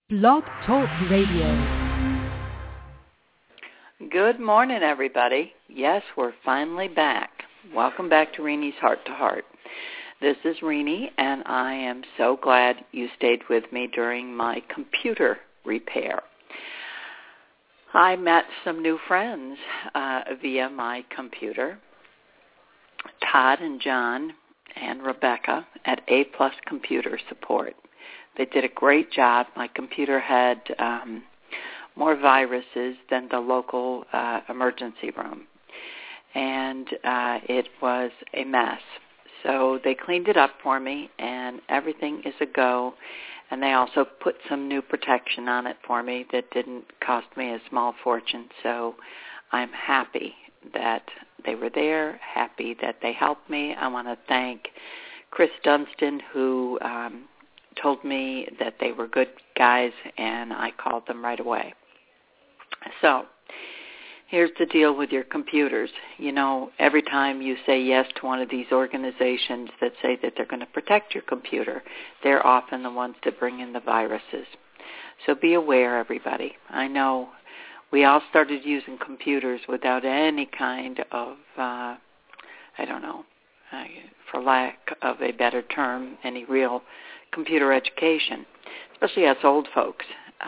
Blog Talk Radio. Good morning, everybody. Yes, we're finally back. Welcome back to Renie's Heart to Heart. This is Renie, and I am so glad you stayed with me during my computer repair. I met some new friends via my computer. Todd and John and Rebecca at A+ Computer Support. They did a great job. My computer had more viruses than the local emergency room, and it was a mess. So they cleaned it up for me, and everything is a go. And they also put some new protection on it for me that didn't cost me a small fortune. So I'm happy that they were there, happy that they helped me. I want to thank Chris Dunstan, who told me that they were good guys, and I called them right away. So here's the deal with your computers. You know, every time you say yes to one of these organizations that say that they're going to protect your computer, they're often the ones that bring in the viruses. So be aware, everybody. I know we all started using computers without any kind of, for lack of a better term, any real computer education, especially us old folks.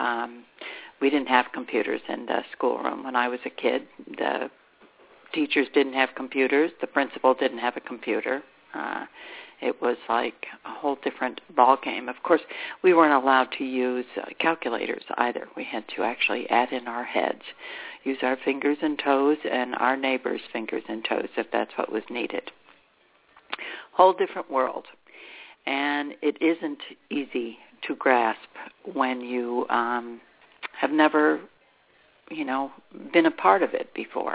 We didn't have computers in the schoolroom when I was a kid. The teachers didn't have computers. The principal didn't have a computer. It was like a whole different ball game. Of course, we weren't allowed to use calculators either. We had to actually add in our heads, use our fingers and toes and our neighbors' fingers and toes if that's what was needed. Whole different world. And it isn't easy to grasp when you have never, been a part of it before.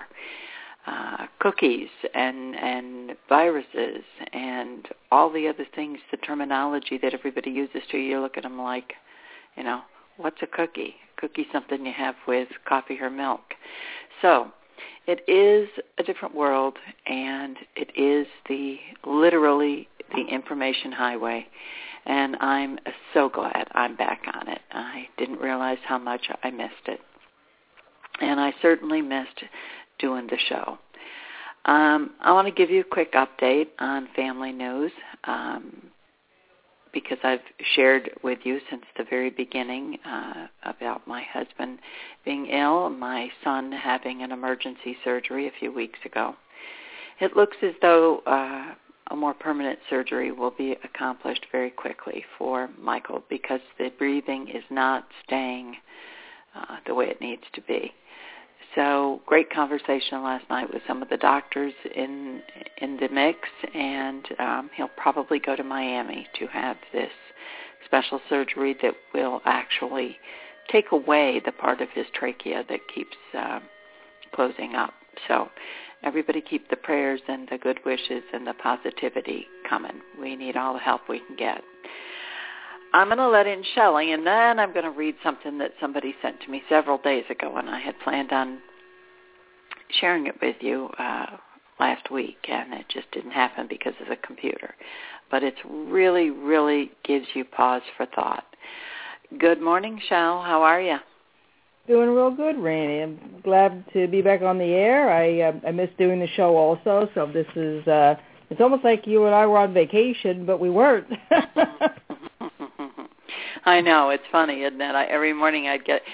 Cookies and viruses and all the other things, the terminology that everybody uses to you look at them like, what's a cookie? Cookie's something you have with coffee or milk. So it is a different world, and it is literally the information highway, and I'm so glad I'm back on it. I didn't realize how much I missed it, and I certainly missed doing the show. I want to give you a quick update on family news because I've shared with you since the very beginning about my husband being ill, my son having an emergency surgery a few weeks ago. It looks as though a more permanent surgery will be accomplished very quickly for Michael because the breathing is not staying the way it needs to be. So great conversation last night with some of the doctors in the mix, and he'll probably go to Miami to have this special surgery that will actually take away the part of his trachea that keeps closing up. So everybody keep the prayers and the good wishes and the positivity coming. We need all the help we can get. I'm going to let in Shelley, and then I'm going to read something that somebody sent to me several days ago, and I had planned on sharing it with you last week, and it just didn't happen because of the computer. But it really, really gives you pause for thought. Good morning, Shell. How are you? Doing real good, Randy. I'm glad to be back on the air. I missed doing the show also, so this is, it's almost like you and I were on vacation, but we weren't. I know. It's funny, isn't it? Every morning I'd get,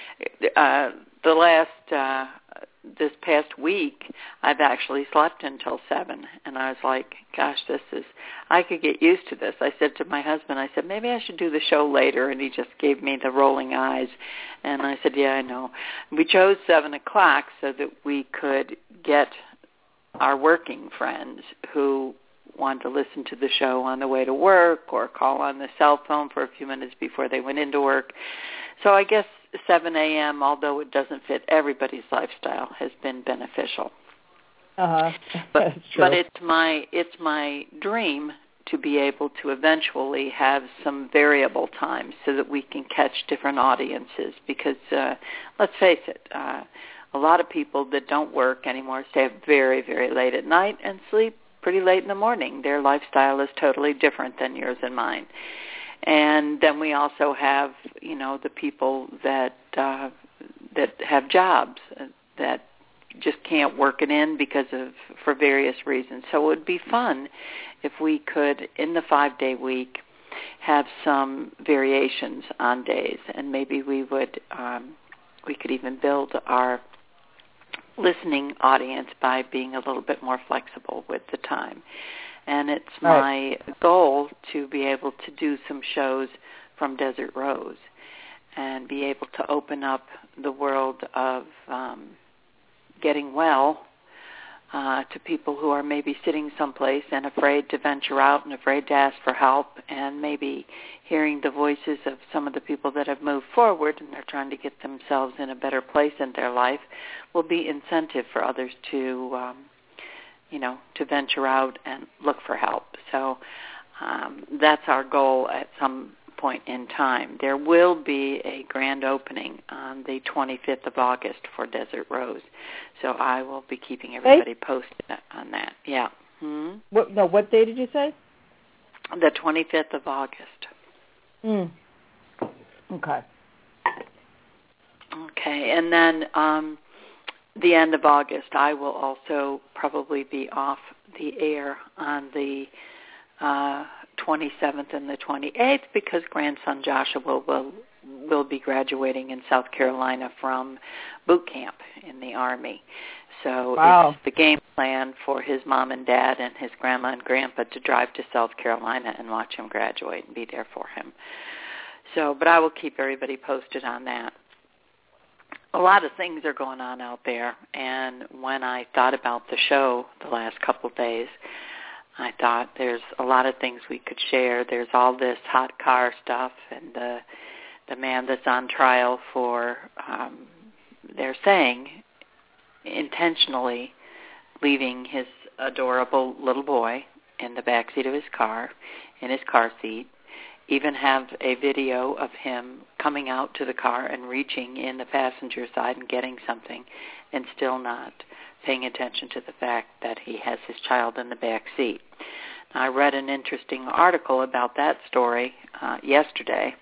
this past week, I've actually slept until 7, and I was like, gosh, I could get used to this. I said to my husband, maybe I should do the show later, and he just gave me the rolling eyes, and I said, yeah, I know. We chose 7 o'clock so that we could get our working friends who wanted to listen to the show on the way to work or call on the cell phone for a few minutes before they went into work. So I guess 7 a.m., although it doesn't fit everybody's lifestyle, has been beneficial. That's true. But it's my dream to be able to eventually have some variable times so that we can catch different audiences because, let's face it, a lot of people that don't work anymore stay up very, very late at night and sleep pretty late in the morning. Their lifestyle is totally different than yours and mine. And then we also have, the people that have jobs that just can't work it in for various reasons. So it would be fun if we could, in the 5-day week, have some variations on days, and maybe we could even build our listening audience by being a little bit more flexible with the time. And it's my goal to be able to do some shows from Desert Rose and be able to open up the world of getting well to people who are maybe sitting someplace and afraid to venture out and afraid to ask for help, and maybe hearing the voices of some of the people that have moved forward and they're trying to get themselves in a better place in their life will be incentive for others to venture out and look for help. So that's our goal at some point in time. There will be a grand opening on the 25th of August for Desert Rose. So I will be keeping everybody posted on that. Yeah. What day did you say? The 25th of August. Okay. Okay, and then the end of August, I will also probably be off the air on the 27th and the 28th because grandson Joshua will be graduating in South Carolina from boot camp in the Army. So it's the game plan for his mom and dad and his grandma and grandpa to drive to South Carolina and watch him graduate and be there for him. So, but I will keep everybody posted on that. A lot of things are going on out there, and when I thought about the show the last couple of days, I thought there's a lot of things we could share. There's all this hot car stuff, and the man that's on trial for, they're saying, intentionally leaving his adorable little boy in the backseat of his car, in his car seat, even have a video of him coming out to the car and reaching in the passenger side and getting something and still not paying attention to the fact that he has his child in the back seat. I read an interesting article about that story yesterday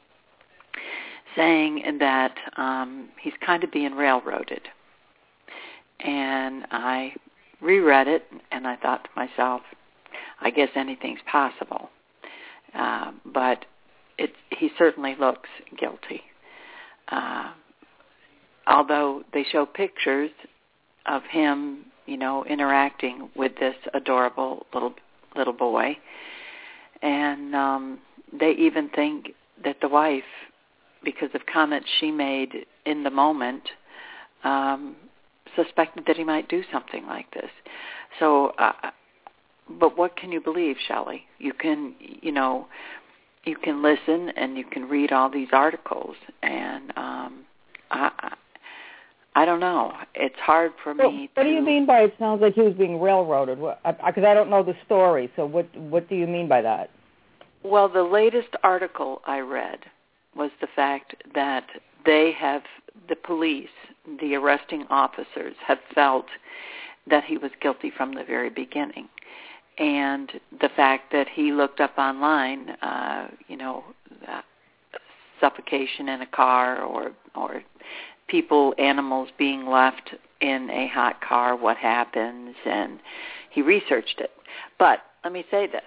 saying that he's kind of being railroaded. And I reread it, and I thought to myself, I guess anything's possible. But he certainly looks guilty. Although they show pictures of him, interacting with this adorable little boy. And they even think that the wife, because of comments she made in the moment, suspected that he might do something like this. So, but what can you believe, Shelley? You can listen and you can read all these articles, and I don't know. It's hard for me. What do you mean by it sounds like he was being railroaded? Because I don't know the story. So what do you mean by that? Well, the latest article I read was the fact that the police, the arresting officers, have felt that he was guilty from the very beginning. And the fact that he looked up online, suffocation in a car or animals being left in a hot car, what happens, and he researched it. But let me say this.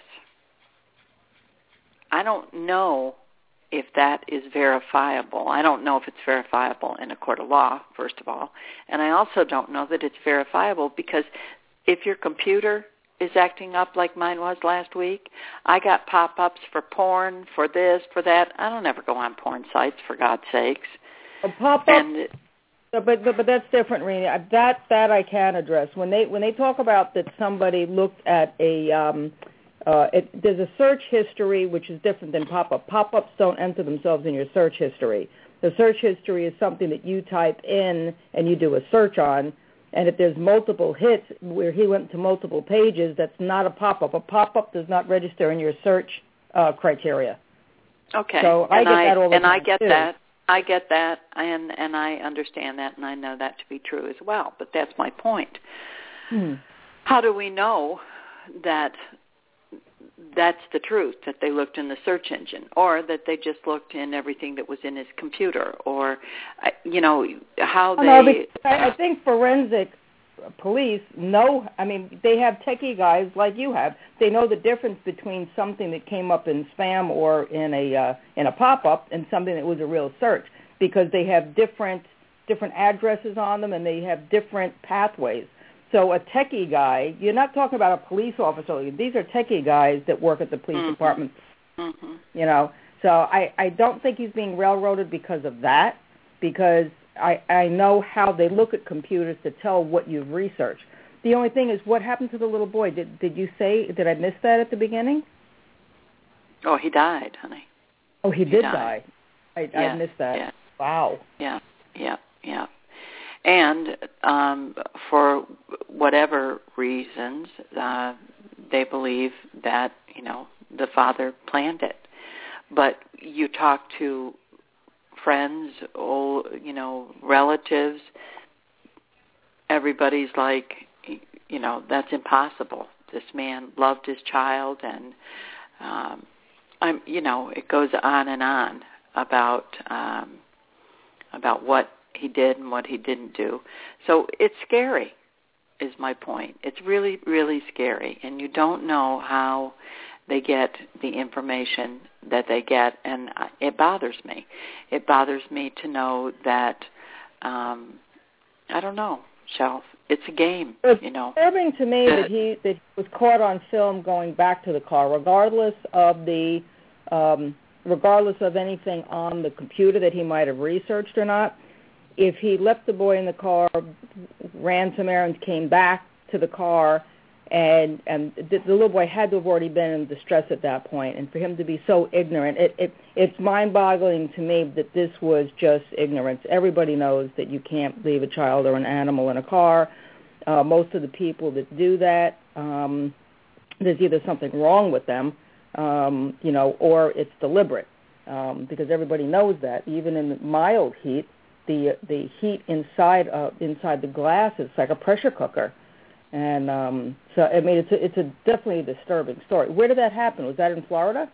I don't know if that is verifiable. I don't know if it's verifiable in a court of law, first of all. And I also don't know that it's verifiable because if your computer is acting up like mine was last week, I got pop-ups for porn, for this, for that. I don't ever go on porn sites, for God's sakes. A pop-up? But that's different, Rena. That I can address. When they talk about that somebody looked at a there's a search history which is different than pop-up. Pop-ups don't enter themselves in your search history. The search history is something that you type in and you do a search on, and if there's multiple hits where he went to multiple pages, that's not a pop-up. A pop-up does not register in your search criteria. Okay. So I get that all the time, I get that. I get that, and I understand that, and I know that to be true as well. But that's my point. How do we know that that's the truth, that they looked in the search engine, or that they just looked in everything that was in his computer, or, how they... No, I think forensic police know, they have techie guys like you have. They know the difference between something that came up in spam or in a pop-up and something that was a real search, because they have different addresses on them and they have different pathways. So a techie guy, you're not talking about a police officer. These are techie guys that work at the police department. Mm-hmm. So I don't think he's being railroaded because of that, because I know how they look at computers to tell what you've researched. The only thing is, what happened to the little boy? Did you say, did I miss that at the beginning? Oh, he died, honey. Oh, he did die. I missed that. Yeah. Wow. Yeah. And for whatever reasons, they believe that, the father planned it. But you talk to friends, relatives, everybody's like, that's impossible. This man loved his child, and, it goes on and on about what he did and what he didn't do. So it's scary, is my point. It's really, really scary, and you don't know how they get the information that they get, and it bothers me. It bothers me to know that, I don't know, Shelf, it's a game, It's disturbing to me that he was caught on film going back to the car, regardless of anything on the computer that he might have researched or not. If he left the boy in the car, ran some errands, came back to the car, and the little boy had to have already been in distress at that point, and for him to be so ignorant, it's mind-boggling to me that this was just ignorance. Everybody knows that you can't leave a child or an animal in a car. Most of the people that do that, there's either something wrong with them, or it's deliberate, because everybody knows that. Even in mild heat, the heat inside the glass is like a pressure cooker, and it's definitely a disturbing story. Where did that happen? Was that in Florida?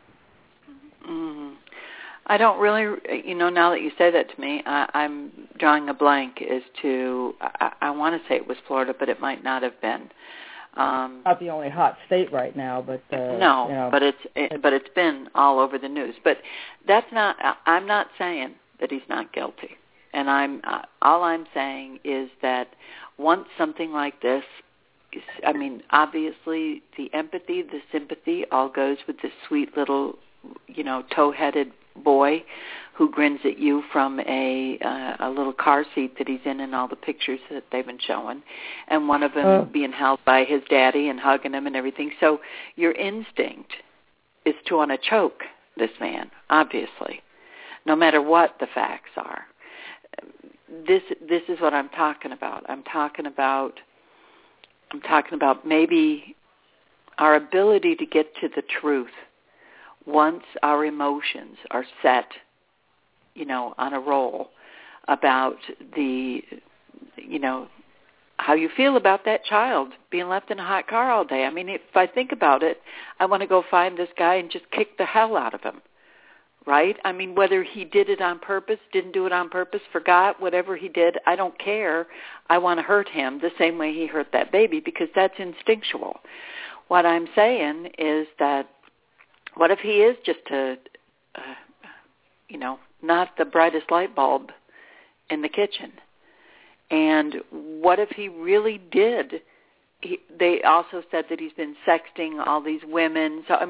I don't really, now that you say that to me, I'm drawing a blank as to. I want to say it was Florida, but it might not have been. Not the only hot state right now, but no, but it's been all over the news. But that's not. I'm not saying that he's not guilty. And all I'm saying is that once something like this, obviously the empathy, the sympathy all goes with this sweet little, tow-headed boy who grins at you from a little car seat that he's in all the pictures that they've been showing, and one of them being held by his daddy and hugging him and everything. So your instinct is to want to choke this man, obviously, no matter what the facts are. This is what I'm talking about. I'm talking about maybe our ability to get to the truth once our emotions are set, on a roll about how you feel about that child being left in a hot car all day. If I think about it, I want to go find this guy and just kick the hell out of him. Right? Whether he did it on purpose, didn't do it on purpose, forgot, whatever he did, I don't care. I want to hurt him the same way he hurt that baby, because that's instinctual. What I'm saying is that what if he is just not the brightest light bulb in the kitchen? And what if he really did? They also said that he's been sexting all these women. So,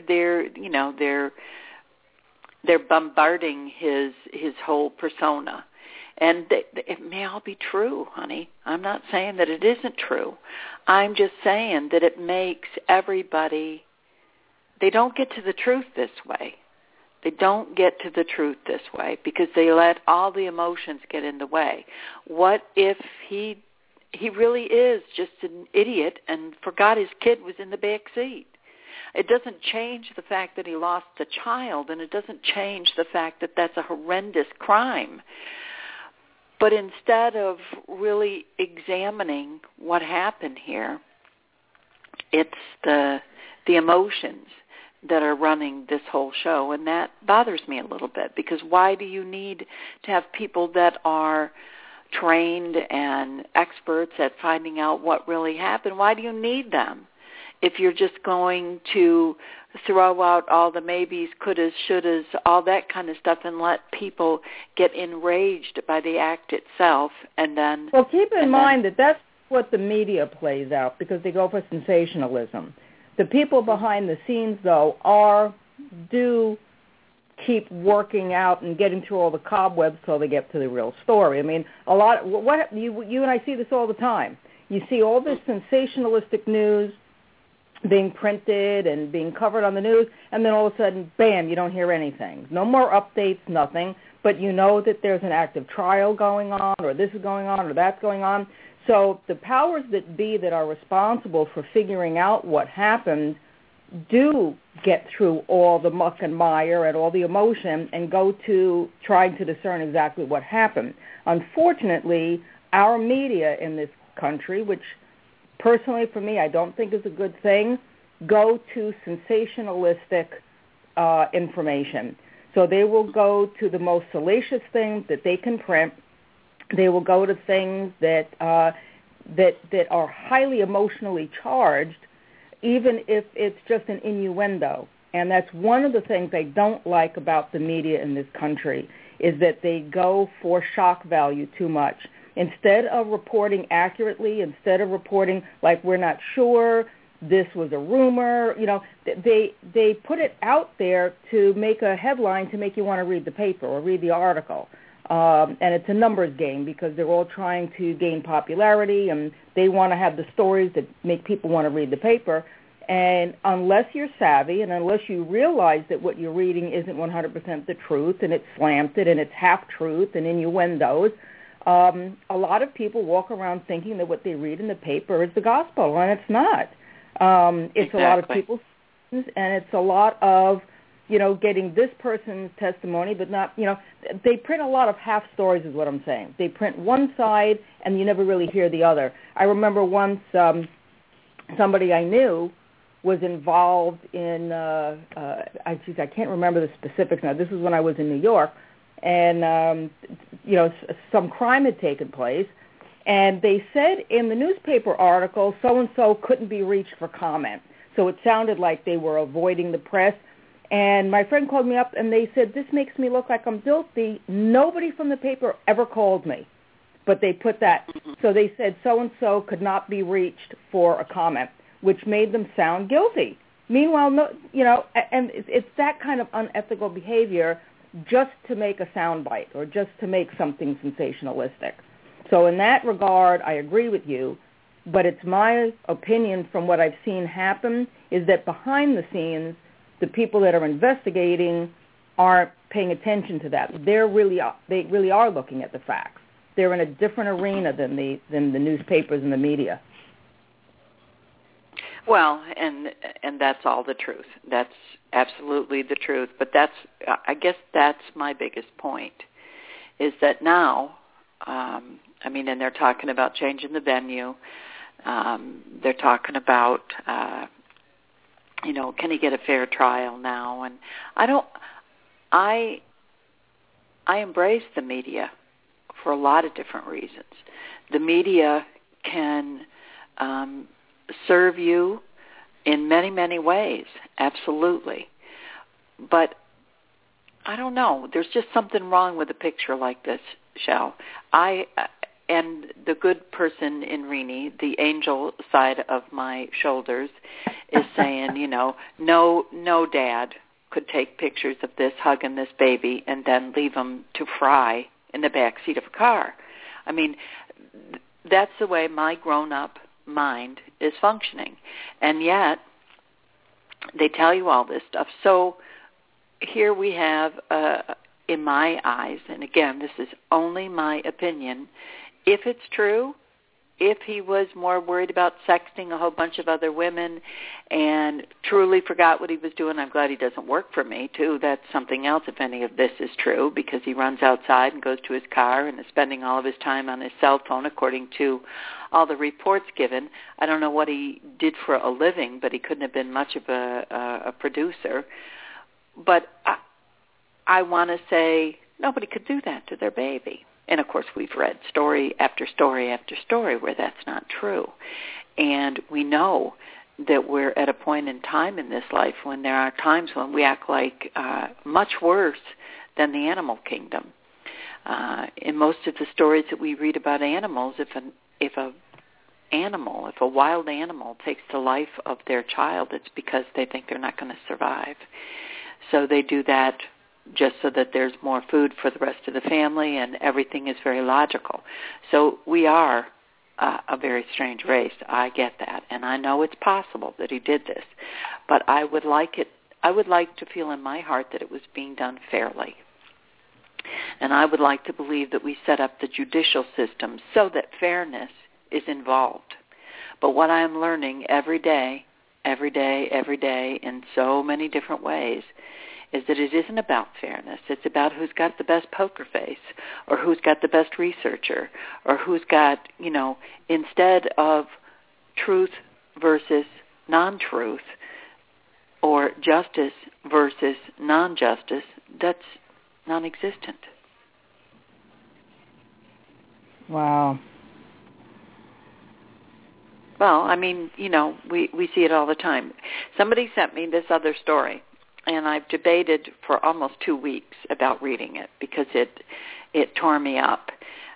they're bombarding his whole persona. And it may all be true, honey. I'm not saying that it isn't true. I'm just saying that it makes everybody, they don't get to the truth this way. They don't get to the truth this way because they let all the emotions get in the way. What if he really is just an idiot and forgot his kid was in the back seat? It doesn't change the fact that he lost a child, and it doesn't change the fact that that's a horrendous crime. But instead of really examining what happened here, it's the the emotions that are running this whole show, and that bothers me a little bit, because why do you need to have people that are trained and experts at finding out what really happened? Why do you need them if you're just going to throw out all the maybes, couldas, shouldas, all that kind of stuff, and let people get enraged by the act itself? And then, well, keep in mind that that's what the media plays out, because they go for sensationalism. The people behind the scenes, though, do keep working out and getting through all the cobwebs till they get to the real story. I mean, you and I see this all the time. You see all this sensationalistic news being printed and being covered on the news, and then all of a sudden, bam, you don't hear anything. No more updates, nothing, but you know that there's an active trial going on, or this is going on, or that's going on. So the powers that be that are responsible for figuring out what happened do get through all the muck and mire and all the emotion and go to trying to discern exactly what happened. Unfortunately, our media in this country, which personally for me I don't think is a good thing, go to sensationalistic information. So they will go to the most salacious things that they can print. They will go to things that are highly emotionally charged, even if it's just an innuendo. And that's one of the things I don't like about the media in this country, is that they go for shock value too much. Instead of reporting accurately, instead of reporting like we're not sure, this was a rumor, they put it out there to make a headline to make you want to read the paper or read the article. And it's a numbers game, because they're all trying to gain popularity, and they want to have the stories that make people want to read the paper. And unless you're savvy, and unless you realize that what you're reading isn't 100% the truth, and it's slanted, and it's half-truth and innuendos, a lot of people walk around thinking that what they read in the paper is the gospel, and it's not. It's exactly. A lot of people's, and it's a lot of getting this person's testimony, but not, they print a lot of half stories is what I'm saying. They print one side and you never really hear the other. I remember once somebody I knew was involved in, I can't remember the specifics now. This was when I was in New York, and, some crime had taken place, and they said in the newspaper article, so-and-so couldn't be reached for comment. So it sounded like they were avoiding the press. And my friend called me up, and they said, this makes me look like I'm guilty. Nobody from the paper ever called me, but they put that. So they said so-and-so could not be reached for a comment, which made them sound guilty. Meanwhile, and it's that kind of unethical behavior just to make a soundbite or just to make something sensationalistic. So in that regard, I agree with you, but it's my opinion from what I've seen happen is that behind the scenes, the people that are investigating aren't paying attention to that. They really are looking at the facts. They're in a different arena than the newspapers and the media. Well, and that's all the truth. That's absolutely the truth. But I guess that's my biggest point, is that now, and they're talking about changing the venue. They're talking about, can he get a fair trial now? And I embrace the media for a lot of different reasons. The media can serve you in many, many ways, absolutely. But I don't know. There's just something wrong with a picture like this, Shell. And the good person in Rini, the angel side of my shoulders, is saying, no dad could take pictures of this hugging this baby and then leave him to fry in the back seat of a car. I mean, that's the way my grown-up mind is functioning. And yet, they tell you all this stuff. So here we have, in my eyes, and again, this is only my opinion, if it's true, if he was more worried about sexting a whole bunch of other women and truly forgot what he was doing, I'm glad he doesn't work for me, too. That's something else, if any of this is true, because he runs outside and goes to his car and is spending all of his time on his cell phone, according to all the reports given. I don't know what he did for a living, but he couldn't have been much of a producer. But I want to say nobody could do that to their baby. And, of course, we've read story after story after story where that's not true. And we know that we're at a point in time in this life when there are times when we act like much worse than the animal kingdom. In most of the stories that we read about animals, if a wild animal takes the life of their child, it's because they think they're not going to survive. So they do that just so that there's more food for the rest of the family, and everything is very logical. So we are a very strange race. I get that, and I know it's possible that he did this, but I would like to feel in my heart that it was being done fairly. And I would like to believe that we set up the judicial system so that fairness is involved. But what I'm learning every day, in so many different ways, is that it isn't about fairness. It's about who's got the best poker face, or who's got the best researcher, or who's got, instead of truth versus non-truth, or justice versus non-justice, that's non-existent. Wow. Well, I mean, we see it all the time. Somebody sent me this other story, and I've debated for almost 2 weeks about reading it because it tore me up.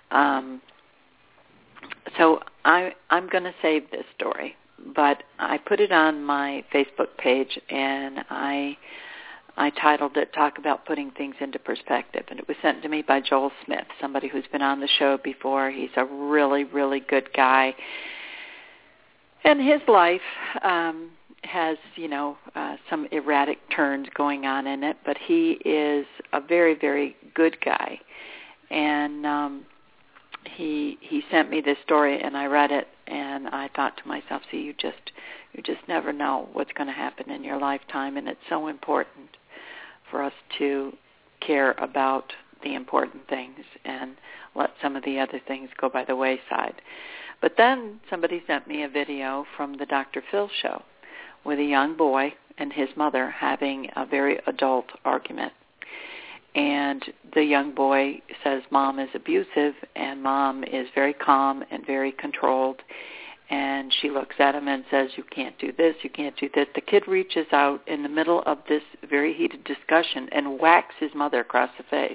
So I'm going to save this story, but I put it on my Facebook page, and I titled it "Talk About Putting Things into Perspective," and it was sent to me by Joel Smith, somebody who's been on the show before. He's a really, really good guy, and his life has, some erratic turns going on in it, but he is a very, very good guy. And he sent me this story, and I read it, and I thought to myself, see, you just never know what's going to happen in your lifetime, and it's so important for us to care about the important things and let some of the other things go by the wayside. But then somebody sent me a video from the Dr. Phil show with a young boy and his mother having a very adult argument. And the young boy says Mom is abusive, and Mom is very calm and very controlled. And she looks at him and says, you can't do this, you can't do that. The kid reaches out in the middle of this very heated discussion and whacks his mother across the face.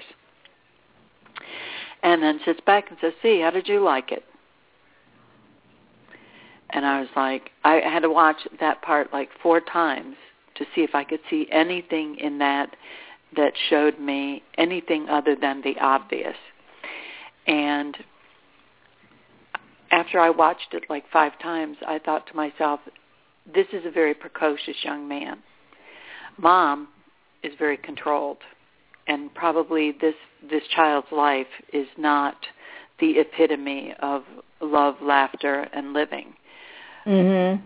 And then sits back and says, see, how did you like it? And I was like, I had to watch that part like 4 times to see if I could see anything in that showed me anything other than the obvious. And after I watched it like 5 times, I thought to myself, this is a very precocious young man. Mom is very controlled, and probably this child's life is not the epitome of love, laughter, and living. Mm-hmm.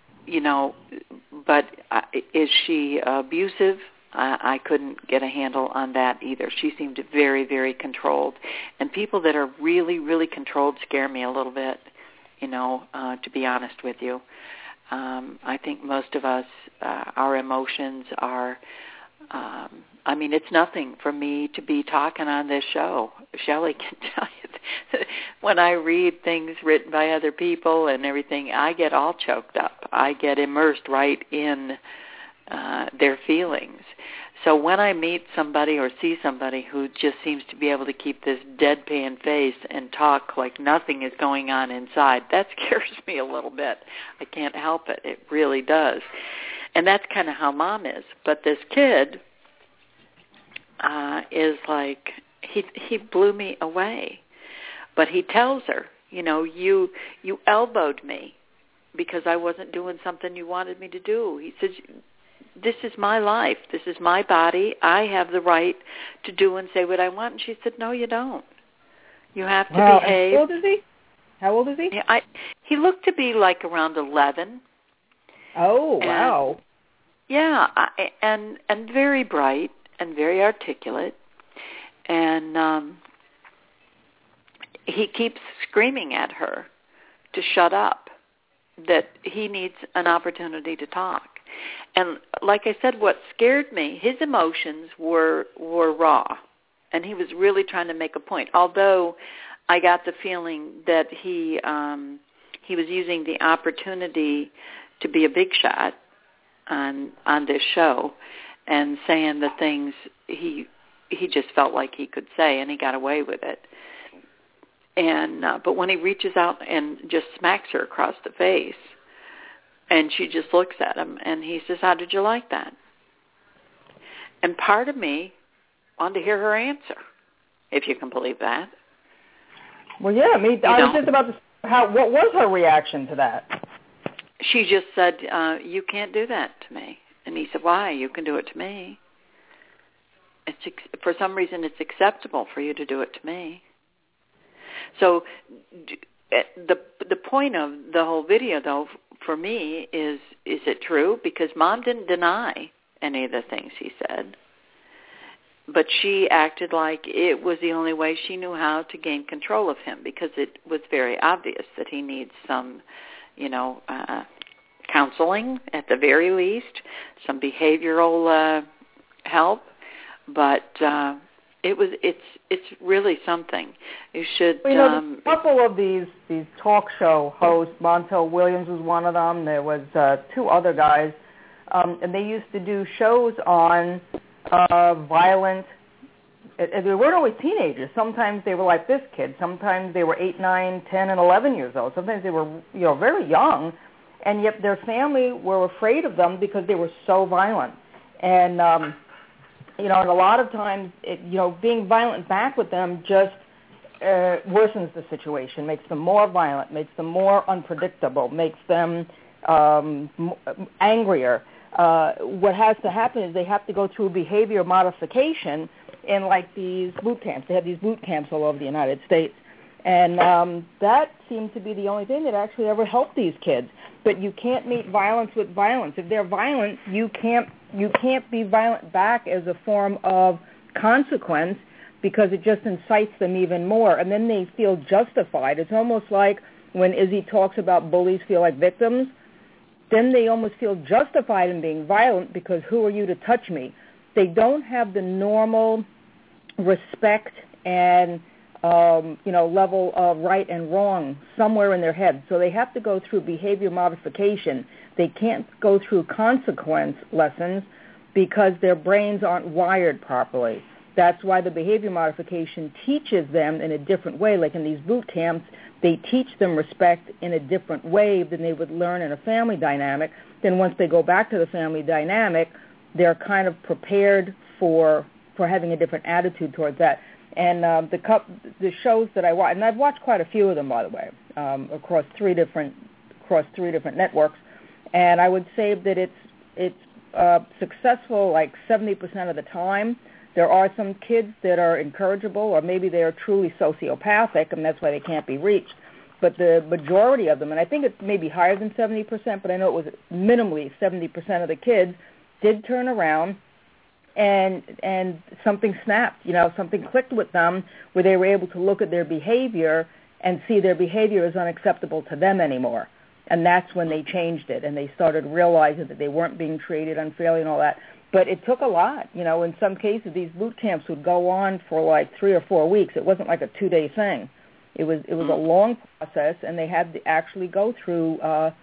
But is she abusive? I couldn't get a handle on that either. She seemed very, very controlled. And people that are really, really controlled scare me a little bit, to be honest with you. I think most of us, our emotions are, it's nothing for me to be talking on this show. Shelley can tell you that when I read things written by other people and everything, I get all choked up. I get immersed right in their feelings. So when I meet somebody or see somebody who just seems to be able to keep this deadpan face and talk like nothing is going on inside, that scares me a little bit. I can't help it. It really does. And that's kind of how Mom is. But this kid is like, he blew me away. But he tells her, you elbowed me because I wasn't doing something you wanted me to do. He says, this is my life. This is my body. I have the right to do and say what I want. And she said, no, you don't. You have to behave. How old is he? How old is he? Yeah, he looked to be like around 11. Oh, wow. Yeah, and very bright and very articulate. And he keeps screaming at her to shut up, that he needs an opportunity to talk. And like I said, what scared me, his emotions were raw, and he was really trying to make a point. Although I got the feeling that he was using the opportunity to be a big shot on this show and saying the things he just felt like he could say, and he got away with it. And but when he reaches out and just smacks her across the face, and she just looks at him, and he says, "How did you like that?" And part of me wanted to hear her answer, if you can believe that. Well, yeah, I was just about to. What was her reaction to that? She just said, "You can't do that to me." And he said, "Why? You can do it to me. For some reason, it's acceptable for you to do it to me." So the point of the whole video, though, for me is it true? Because Mom didn't deny any of the things he said, but she acted like it was the only way she knew how to gain control of him, because it was very obvious that he needs some, counseling at the very least, some behavioral help, but it's really something. You should. A couple of these talk show hosts, Montel Williams was one of them. There was two other guys, and they used to do shows on violent. They weren't always teenagers. Sometimes they were like this kid. Sometimes they were 8, 9, 10, and 11 years old. Sometimes they were, very young, and yet their family were afraid of them because they were so violent. And and a lot of times, being violent back with them just worsens the situation, makes them more violent, makes them more unpredictable, makes them angrier. What has to happen is they have to go through behavior modification in like these boot camps. They have these boot camps all over the United States. And that seems to be the only thing that actually ever helped these kids. But you can't meet violence with violence. If they're violent, you can't be violent back as a form of consequence, because it just incites them even more. And then they feel justified. It's almost like when Izzy talks about bullies feel like victims, then they almost feel justified in being violent because who are you to touch me? They don't have the normal respect and level of right and wrong somewhere in their head. So they have to go through behavior modification. They can't go through consequence lessons because their brains aren't wired properly. That's why the behavior modification teaches them in a different way. Like in these boot camps, they teach them respect in a different way than they would learn in a family dynamic. Then once they go back to the family dynamic, they're kind of prepared for having a different attitude towards that. And the shows that I watch, and I've watched quite a few of them, by the way, across three different networks, and I would say that it's successful like 70% of the time. There are some kids that are incorrigible, or maybe they are truly sociopathic, and that's why they can't be reached. But the majority of them, and I think it's maybe higher than 70%, but I know it was minimally 70% of the kids, did turn around, and something snapped, something clicked with them where they were able to look at their behavior and see their behavior as unacceptable to them anymore. And that's when they changed it, and they started realizing that they weren't being treated unfairly and all that. But it took a lot. In some cases, these boot camps would go on for like 3 or 4 weeks. It wasn't like a 2-day thing. It was a long process, and they had to actually go through,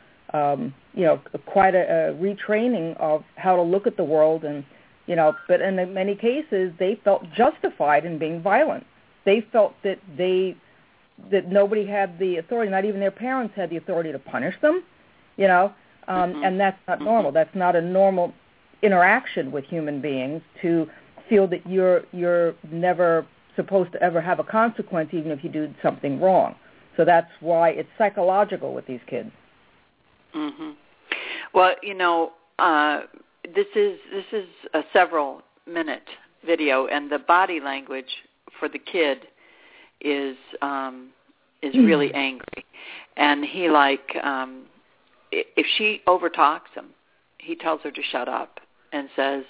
quite a retraining of how to look at the world. And, but in many cases, they felt justified in being violent. They felt that nobody had the authority, not even their parents had the authority to punish them, and that's not normal. That's not a normal interaction with human beings, to feel that you're never supposed to ever have a consequence even if you do something wrong. So that's why it's psychological with these kids. Mm-hmm. Well, this is a several-minute video, and the body language for the kid is is really angry, and he if she overtalks him, he tells her to shut up and says,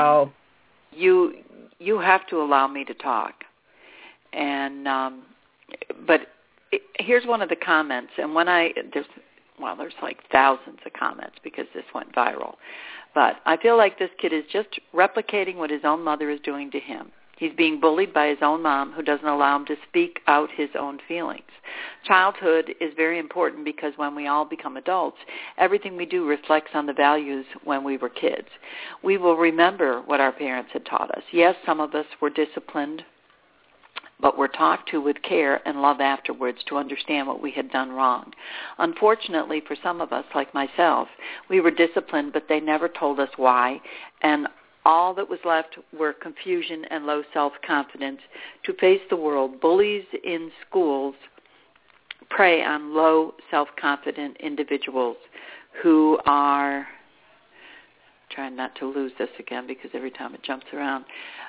you have to allow me to talk. And but here's one of the comments, and there's like thousands of comments because this went viral. But I feel like this kid is just replicating what his own mother is doing to him. He's being bullied by his own mom, who doesn't allow him to speak out his own feelings. Childhood is very important because when we all become adults, everything we do reflects on the values when we were kids. We will remember what our parents had taught us. Yes, some of us were disciplined, but were talked to with care and love afterwards to understand what we had done wrong. Unfortunately, for some of us, like myself, we were disciplined, but they never told us why, and all that was left were confusion and low self-confidence to face the world. Bullies in schools prey on low self-confident individuals who are, trying not to lose this again because every time it jumps around,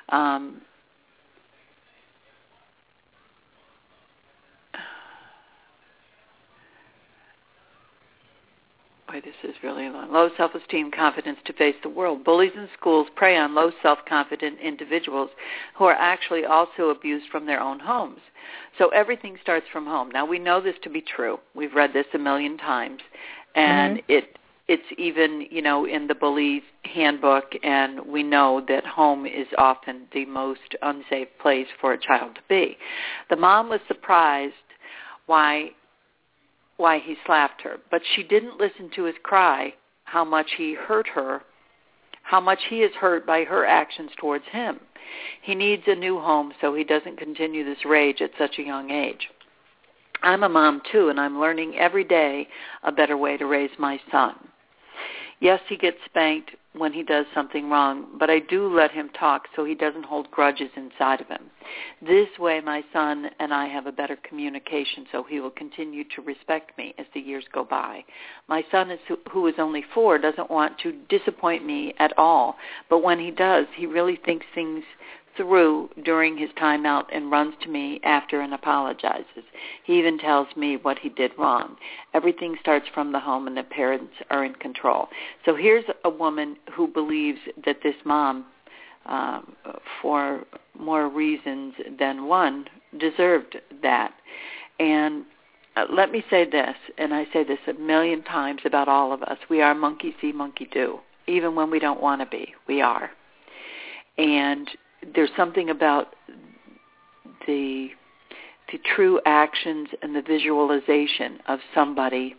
this is really long. Low self-esteem, confidence to face the world. Bullies in schools prey on low self-confident individuals who are actually also abused from their own homes. So everything starts from home. Now, we know this to be true. We've read this a million times. And it's even, in the bully's handbook, and we know that home is often the most unsafe place for a child to be. The mom was surprised why he slapped her, but she didn't listen to his cry, how much he hurt her, how much he is hurt by her actions towards him. He needs a new home so he doesn't continue this rage at such a young age. I'm a mom too, and I'm learning every day a better way to raise my son. Yes, he gets spanked when he does something wrong, but I do let him talk so he doesn't hold grudges inside of him. This way my son and I have a better communication, so he will continue to respect me as the years go by. My son, who is only 4, doesn't want to disappoint me at all, but when he does, he really thinks things through during his time out and runs to me after and apologizes. He even tells me what he did wrong. Everything starts from the home, and the parents are in control. So here's a woman who believes that this mom, for more reasons than one, deserved that. And let me say this, and I say this a million times about all of us. We are monkey see, monkey do. Even when we don't want to be, we are. And there's something about the true actions and the visualization of somebody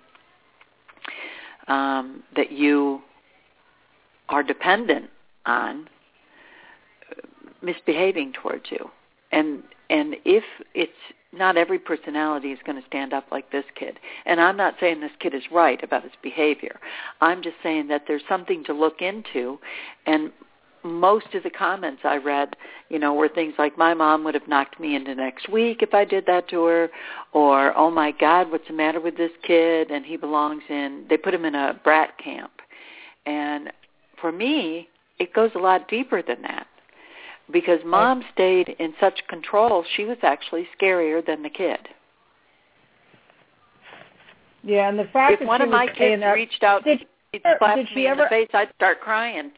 that you are dependent on misbehaving towards you. And if it's not every personality is going to stand up like this kid. And I'm not saying this kid is right about his behavior. I'm just saying that there's something to look into, and most of the comments I read, were things like, my mom would have knocked me into next week if I did that to her, or, oh my God, what's the matter with this kid? And he belongs they put him in a brat camp. And for me, it goes a lot deeper than that, because mom stayed in such control, she was actually scarier than the kid. Yeah, and the fact if that one of my kids reached out, he'd slap me in the face, I'd start crying.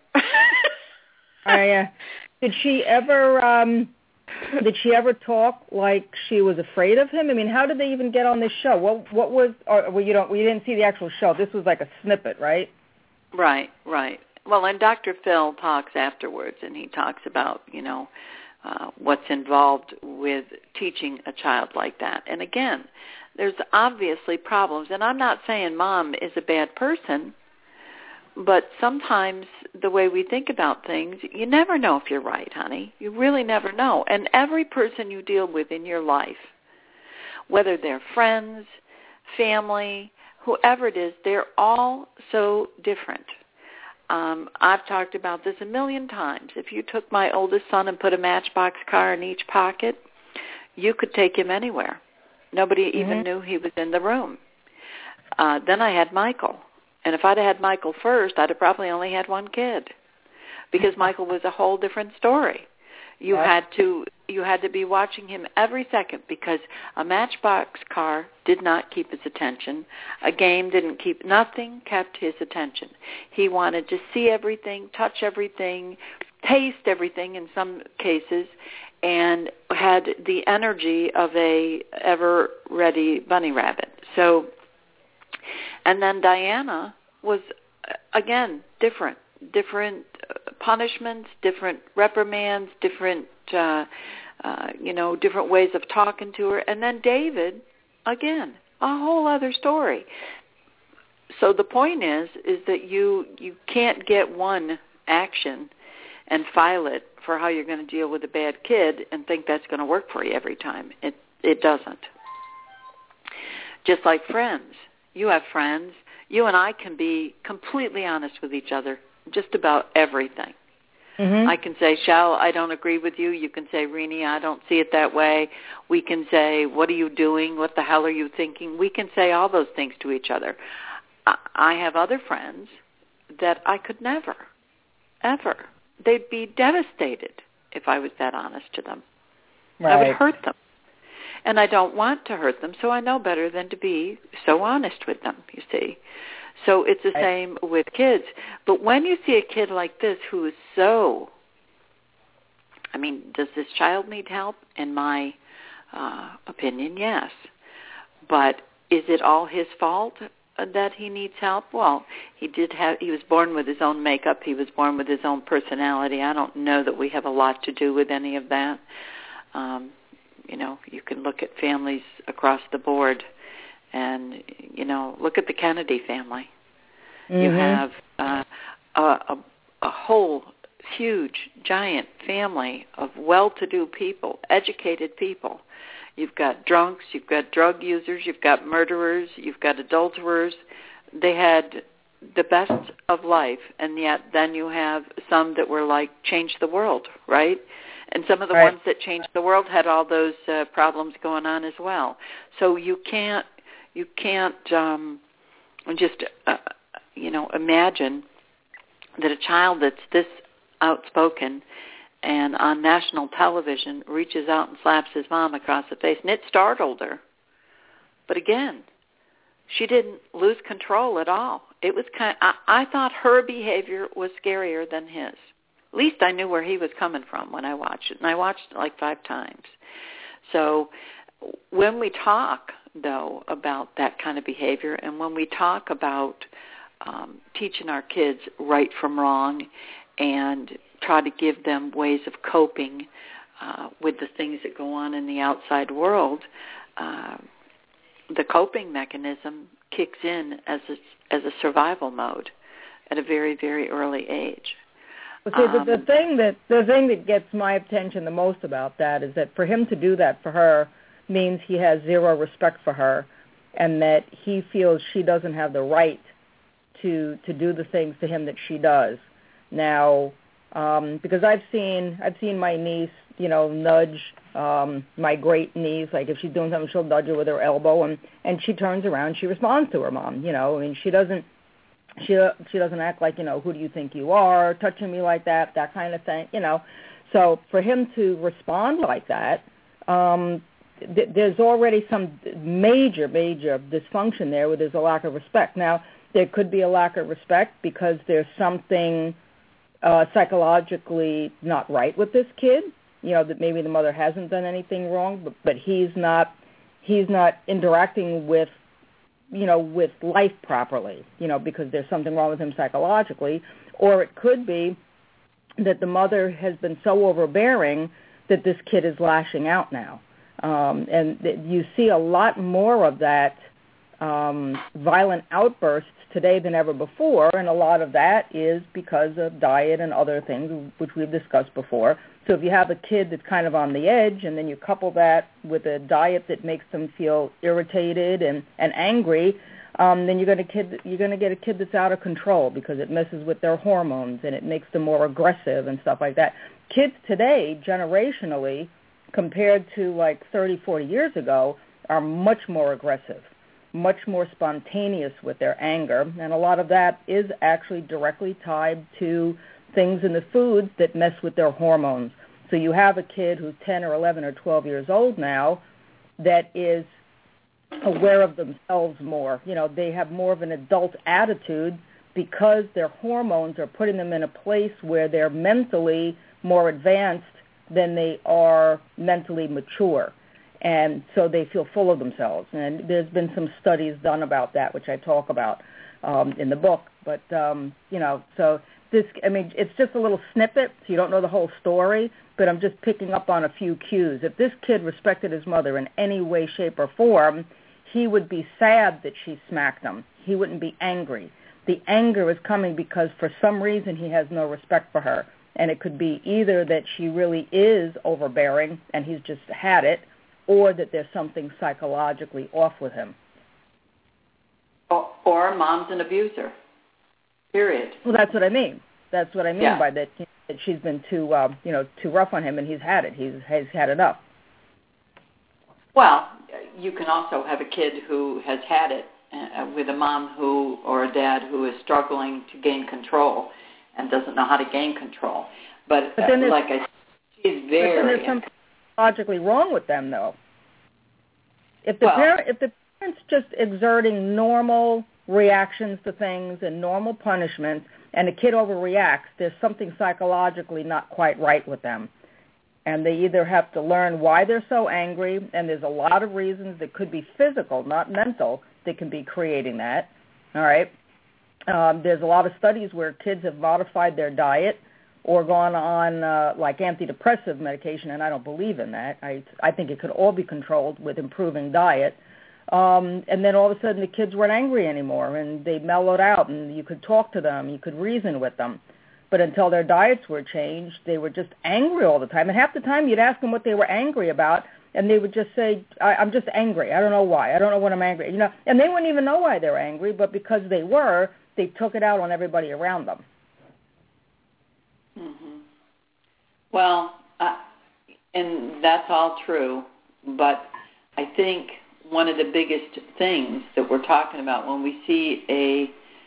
Did she ever talk like she was afraid of him? I mean, how did they even get on this show? What was? We didn't see the actual show. This was like a snippet, right? Right. Well, and Dr. Phil talks afterwards, and he talks about what's involved with teaching a child like that. And again, there's obviously problems, and I'm not saying mom is a bad person. But sometimes the way we think about things, you never know if you're right, honey. You really never know. And every person you deal with in your life, whether they're friends, family, whoever it is, they're all so different. I've talked about this a million times. If you took my oldest son and put a Matchbox car in each pocket, you could take him anywhere. Nobody even knew he was in the room. Then I had Michael. And if I'd had Michael first, I'd have probably only had one kid, because Michael was a whole different story. You had to be watching him every second, because a Matchbox car did not keep his attention. A game nothing kept his attention. He wanted to see everything, touch everything, taste everything in some cases, and had the energy of a ever-ready bunny rabbit. So, and then Diana was, again, different punishments, different reprimands, different different ways of talking to her. And then David, again, a whole other story. So the point is that you can't get one action and file it for how you're going to deal with a bad kid and think that's going to work for you every time. It doesn't. Just like friends. You have friends. You and I can be completely honest with each other just about everything. Mm-hmm. I can say, Shell, I don't agree with you. You can say, Rini, I don't see it that way. We can say, what are you doing? What the hell are you thinking? We can say all those things to each other. I have other friends that I could never, ever. They'd be devastated if I was that honest to them. Right. I would hurt them. And I don't want to hurt them, so I know better than to be so honest with them, you see. So it's the same with kids. But when you see a kid like this who is so, does this child need help? In my opinion, yes. But is it all his fault that he needs help? Well, he was born with his own makeup. He was born with his own personality. I don't know that we have a lot to do with any of that. You can look at families across the board and, look at the Kennedy family. Mm-hmm. You have a whole huge, giant family of well-to-do people, educated people. You've got drunks, you've got drug users, you've got murderers, you've got adulterers. They had the best of life, and yet then you have some that were like, change the world, right? And some of the ones that changed the world had all those problems going on as well. So you can't just imagine that a child that's this outspoken and on national television reaches out and slaps his mom across the face, and it startled her. But again, she didn't lose control at all. It was I thought her behavior was scarier than his. At least I knew where he was coming from when I watched it, and I watched it like 5 times. So when we talk, though, about that kind of behavior, and when we talk about teaching our kids right from wrong and try to give them ways of coping with the things that go on in the outside world, the coping mechanism kicks in as a survival mode at a very, very early age. Well, see, the thing that gets my attention the most about that is that for him to do that for her means he has zero respect for her, and that he feels she doesn't have the right to do the things to him that she does. Now, because I've seen my niece, nudge my great niece. Like if she's doing something, she'll nudge her with her elbow, and she turns around, she responds to her mom. She doesn't act like, who do you think you are, touching me like that kind of thing, So for him to respond like that, there's already some major dysfunction there where there's a lack of respect. Now, there could be a lack of respect because there's something psychologically not right with this kid, that maybe the mother hasn't done anything wrong, but he's not interacting with life properly, because there's something wrong with him psychologically. Or it could be that the mother has been so overbearing that this kid is lashing out now. And you see a lot more of that violent outbursts today than ever before, and a lot of that is because of diet and other things, which we've discussed before. So if you have a kid that's kind of on the edge, and then you couple that with a diet that makes them feel irritated and angry, then you're going to get a kid that's out of control because it messes with their hormones and it makes them more aggressive and stuff like that. Kids today, generationally, compared to like 30, 40 years ago, are much more aggressive, much more spontaneous with their anger, and a lot of that is actually directly tied to things in the foods that mess with their hormones. So you have a kid who's 10 or 11 or 12 years old now that is aware of themselves more. They have more of an adult attitude because their hormones are putting them in a place where they're mentally more advanced than they are mentally mature. And so they feel full of themselves. And there's been some studies done about that, which I talk about in the book. But, so this, it's just a little snippet, so you don't know the whole story, but I'm just picking up on a few cues. If this kid respected his mother in any way, shape, or form, he would be sad that she smacked him. He wouldn't be angry. The anger is coming because for some reason he has no respect for her. And it could be either that she really is overbearing and he's just had it, or that there's something psychologically off with him. Or mom's an abuser, period. Well, that's what I mean. That's what I mean by that she's been too rough on him, and he's had it. He's had enough. Well, you can also have a kid who has had it with a mom or a dad who is struggling to gain control and doesn't know how to gain control. But like I said, she's very... But then there's something logically wrong with them, though. If the parent's just exerting normal reactions to things and normal punishment, and the kid overreacts, there's something psychologically not quite right with them. And they either have to learn why they're so angry, and there's a lot of reasons that could be physical, not mental, that can be creating that. All right? There's a lot of studies where kids have modified their diet or gone on like antidepressive medication, and I don't believe in that. I think it could all be controlled with improving diet. And then all of a sudden the kids weren't angry anymore, and they mellowed out, and you could talk to them, you could reason with them. But until their diets were changed, they were just angry all the time. And half the time you'd ask them what they were angry about, and they would just say, I'm just angry. I don't know why. I don't know what I'm angry. And they wouldn't even know why they were angry, but because they were, they took it out on everybody around them. Mm-hmm. Well, and that's all true, but I think one of the biggest things that we're talking about when we see a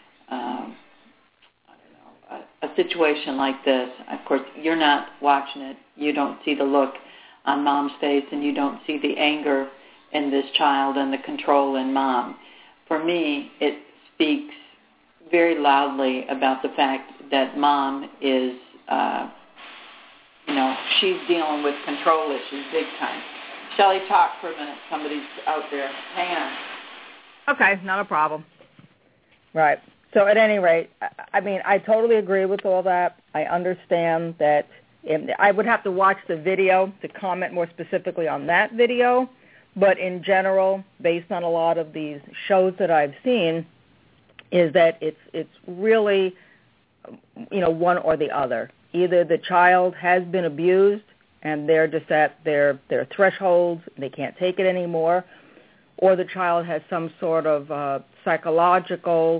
situation like this, of course, you're not watching it. You don't see the look on mom's face, and you don't see the anger in this child and the control in mom. For me, it speaks very loudly about the fact that mom is, she's dealing with control issues big time. Shelley, talk for a minute. Somebody's out there. Hang on. Okay, not a problem. Right. So at any rate, I totally agree with all that. I understand that I would have to watch the video to comment more specifically on that video, but in general, based on a lot of these shows that I've seen, is that it's really, one or the other. Either the child has been abused and they're just at their thresholds, they can't take it anymore, or the child has some sort of psychological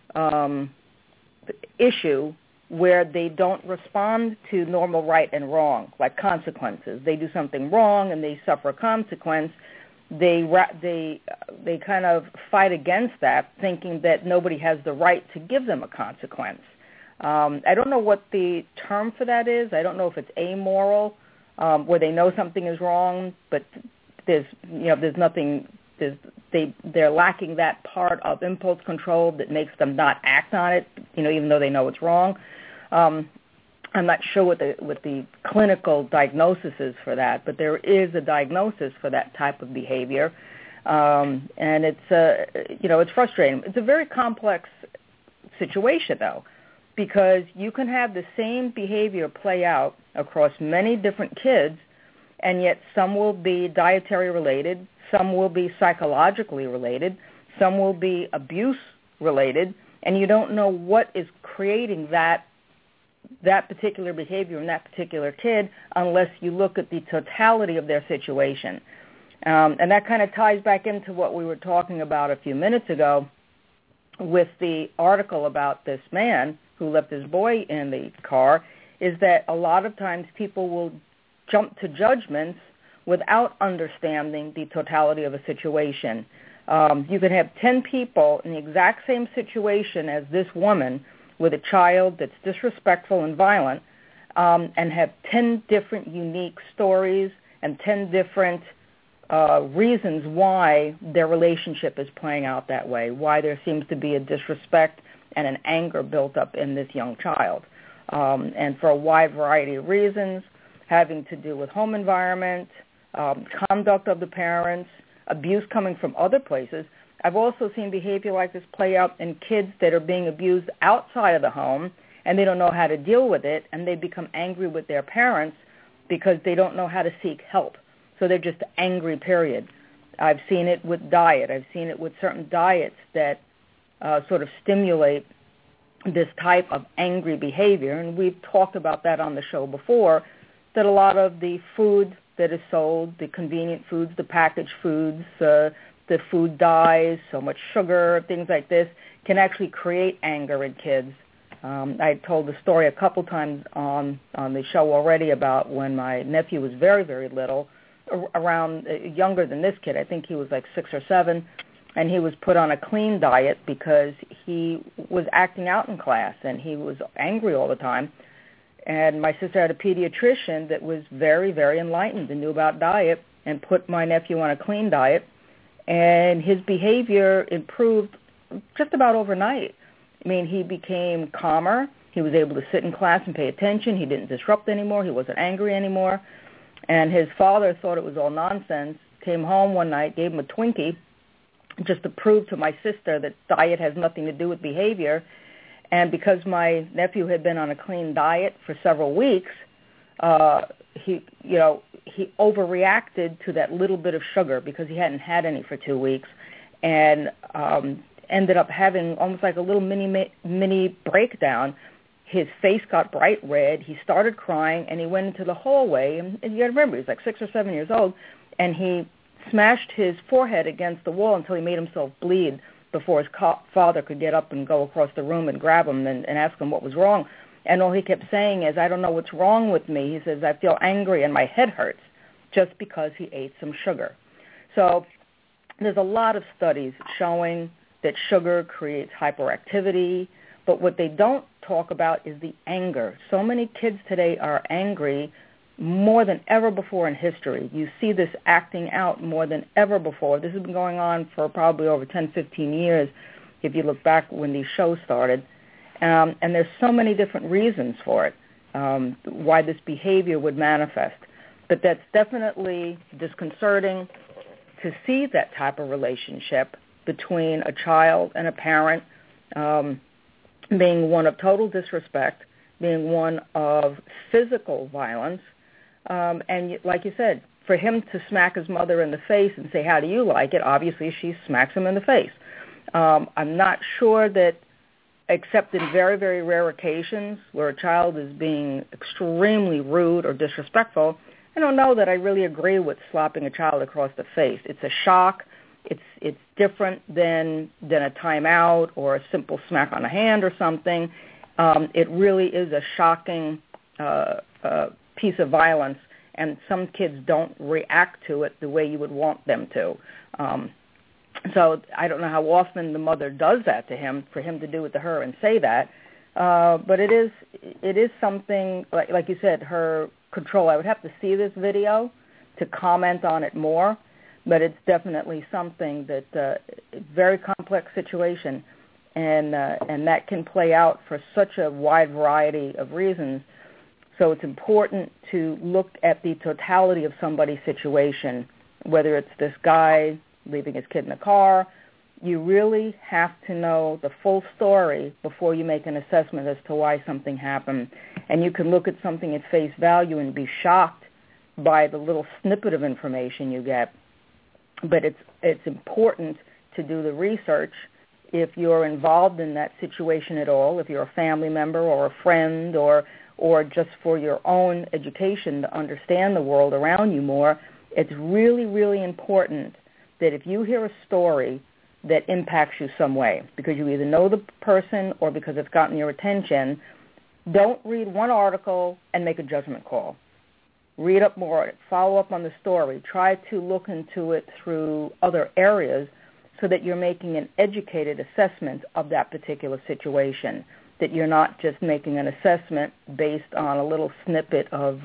issue where they don't respond to normal right and wrong, like consequences. They do something wrong and they suffer a consequence. They kind of fight against that, thinking that nobody has the right to give them a consequence. I don't know what the term for that is. I don't know if it's amoral, where they know something is wrong, but there's nothing. They're lacking that part of impulse control that makes them not act on it, even though they know it's wrong. I'm not sure what the clinical diagnosis is for that, but there is a diagnosis for that type of behavior, and it's frustrating. It's a very complex situation, though, because you can have the same behavior play out across many different kids, and yet some will be dietary related, some will be psychologically related, some will be abuse related, and you don't know what is creating that particular behavior in that particular kid unless you look at the totality of their situation. And that kind of ties back into what we were talking about a few minutes ago with the article about this man who left his boy in the car, is that a lot of times people will jump to judgments without understanding the totality of a situation. You could have 10 people in the exact same situation as this woman with a child that's disrespectful and violent, and have 10 different unique stories and 10 different reasons why their relationship is playing out that way, why there seems to be a disrespect and an anger built up in this young child. And for a wide variety of reasons, having to do with home environment, conduct of the parents, abuse coming from other places. I've also seen behavior like this play out in kids that are being abused outside of the home, and they don't know how to deal with it, and they become angry with their parents because they don't know how to seek help. So they're just angry, period. I've seen it with diet. I've seen it with certain diets that sort of stimulate this type of angry behavior, and we've talked about that on the show before, that a lot of the food that is sold, the convenient foods, the packaged foods, the food dyes, so much sugar, things like this, can actually create anger in kids. I told the story a couple times on the show already about when my nephew was very, very little, around younger than this kid. I think he was like 6 or 7, and he was put on a clean diet because he was acting out in class, and he was angry all the time. And my sister had a pediatrician that was very, very enlightened and knew about diet and put my nephew on a clean diet, and his behavior improved just about overnight. I mean, he became calmer. He was able to sit in class and pay attention. He didn't disrupt anymore. He wasn't angry anymore. And his father thought it was all nonsense, came home one night, gave him a Twinkie, just to prove to my sister that diet has nothing to do with behavior. And because my nephew had been on a clean diet for several weeks, he overreacted to that little bit of sugar because he hadn't had any for 2 weeks, and ended up having almost like a little mini breakdown. His face got bright red. He started crying, and he went into the hallway. And you got to remember, he's like 6 or 7 years old, and he smashed his forehead against the wall until he made himself bleed before his father could get up and go across the room and grab him and ask him what was wrong. And all he kept saying is, I don't know what's wrong with me. He says, I feel angry and my head hurts, just because he ate some sugar. So there's a lot of studies showing that sugar creates hyperactivity, but what they don't talk about is the anger. So many kids today are angry more than ever before in history. You see this acting out more than ever before. This has been going on for probably over 10, 15 years, if you look back when these shows started. And there's so many different reasons for it, why this behavior would manifest. But that's definitely disconcerting to see that type of relationship between a child and a parent, being one of total disrespect, being one of physical violence. And like you said, for him to smack his mother in the face and say, how do you like it? Obviously, she smacks him in the face. I'm not sure that, except in very, very rare occasions where a child is being extremely rude or disrespectful, I don't know that I really agree with slapping a child across the face. It's a shock. It's different than a timeout or a simple smack on the hand or something. It really is a shocking piece of violence, and some kids don't react to it the way you would want them to. So I don't know how often the mother does that to him, for him to do it to her and say that. But it is something, like you said, her control. I would have to see this video to comment on it more, but it's definitely something that very complex situation, and that can play out for such a wide variety of reasons. So it's important to look at the totality of somebody's situation, whether it's this guy leaving his kid in the car. You really have to know the full story before you make an assessment as to why something happened. And you can look at something at face value and be shocked by the little snippet of information you get. But it's important to do the research if you're involved in that situation at all, if you're a family member or a friend or just for your own education to understand the world around you more. It's really, really important that if you hear a story that impacts you some way, because you either know the person or because it's gotten your attention, don't read one article and make a judgment call. Read up more, follow up on the story, try to look into it through other areas so that you're making an educated assessment of that particular situation. that you're not just making an assessment based on a little snippet of,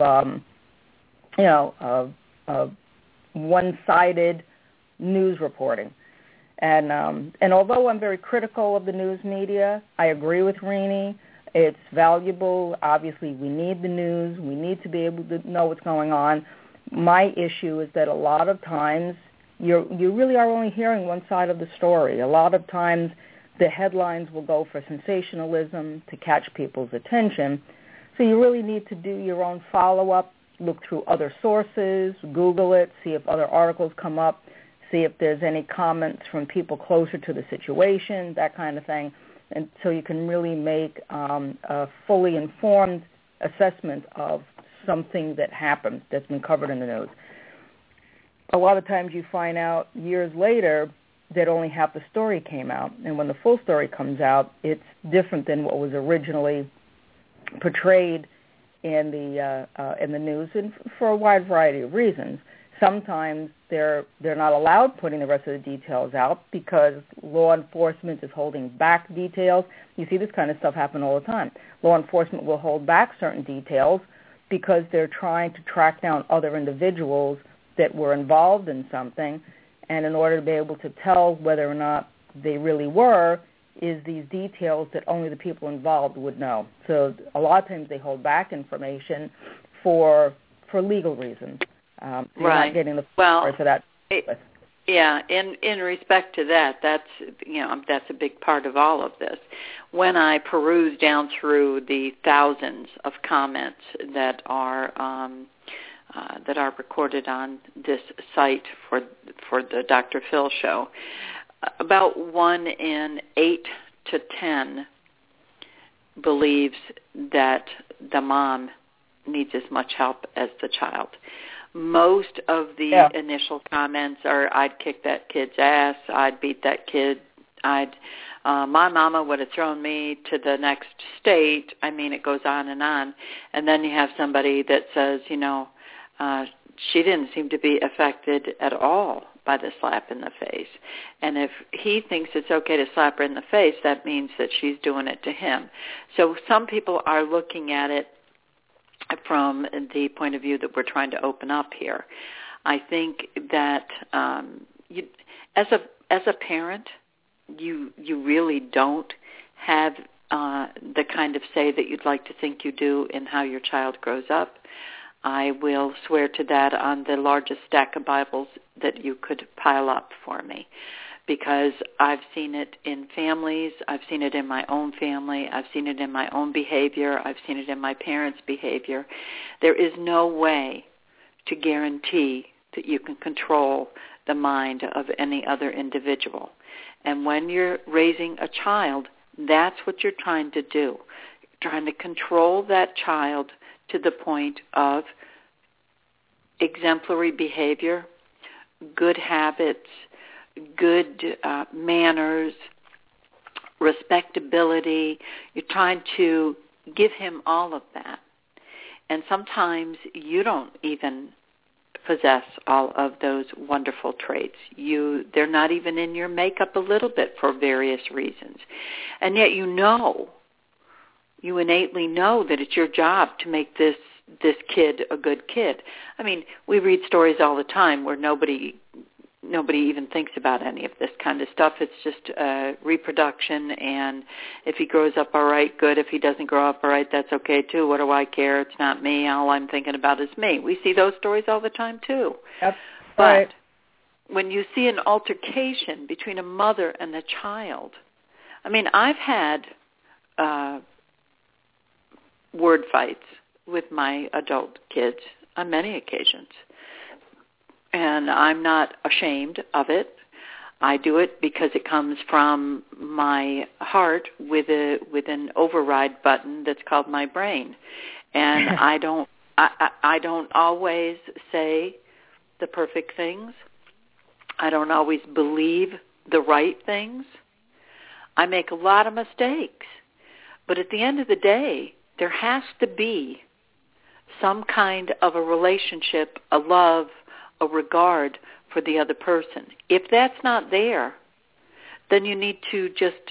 of one-sided news reporting. And although I'm very critical of the news media, I agree with Rini. It's valuable. Obviously, we need the news. We need to be able to know what's going on. My issue is that a lot of times you really are only hearing one side of the story. A lot of times the headlines will go for sensationalism to catch people's attention. So you really need to do your own follow-up, look through other sources, Google it, see if other articles come up, see if there's any comments from people closer to the situation, that kind of thing, and so you can really make a fully informed assessment of something that happened that's been covered in the news. A lot of times you find out years later that only half the story came out, and when the full story comes out, it's different than what was originally portrayed in the news, and for a wide variety of reasons. Sometimes they're not allowed putting the rest of the details out because law enforcement is holding back details. You see this kind of stuff happen all the time. Law enforcement will hold back certain details because they're trying to track down other individuals that were involved in something, and in order to be able to tell whether or not they really were, is these details that only the people involved would know. So a lot of times they hold back information for legal reasons. You're not getting the for that. In respect to that, that's a big part of all of this. When I peruse down through the thousands of comments that are recorded on this site for the Dr. Phil show, about 1 in 8 to 10 believes that the mom needs as much help as the child. Most of the initial comments are, I'd kick that kid's ass, I'd beat that kid, my mama would have thrown me to the next state. I mean, it goes on. And then you have somebody that says, she didn't seem to be affected at all by the slap in the face. And if he thinks it's okay to slap her in the face, that means that she's doing it to him. So some people are looking at it from the point of view that we're trying to open up here. I think that as a parent, you really don't have the kind of say that you'd like to think you do in how your child grows up. I will swear to that on the largest stack of Bibles that you could pile up for me, because I've seen it in families, I've seen it in my own family, I've seen it in my own behavior, I've seen it in my parents' behavior. There is no way to guarantee that you can control the mind of any other individual. And when you're raising a child, that's what you're trying to do. You're trying to control that child to the point of exemplary behavior, good habits, good manners, respectability. You're trying to give him all of that. And sometimes you don't even possess all of those wonderful traits. They're not even in your makeup a little bit for various reasons. And yet you innately know that it's your job to make this kid a good kid. I mean, we read stories all the time where nobody even thinks about any of this kind of stuff. It's just reproduction, and if he grows up all right, good. If he doesn't grow up all right, that's okay too. What do I care? It's not me. All I'm thinking about is me. We see those stories all the time too. That's right. But when you see an altercation between a mother and a child, I mean, I've had word fights with my adult kids on many occasions. And I'm not ashamed of it. I do it because it comes from my heart with an override button that's called my brain. And I don't always say the perfect things. I don't always believe the right things. I make a lot of mistakes. But at the end of the day, there has to be some kind of a relationship, a love, a regard for the other person. If that's not there, then you need to just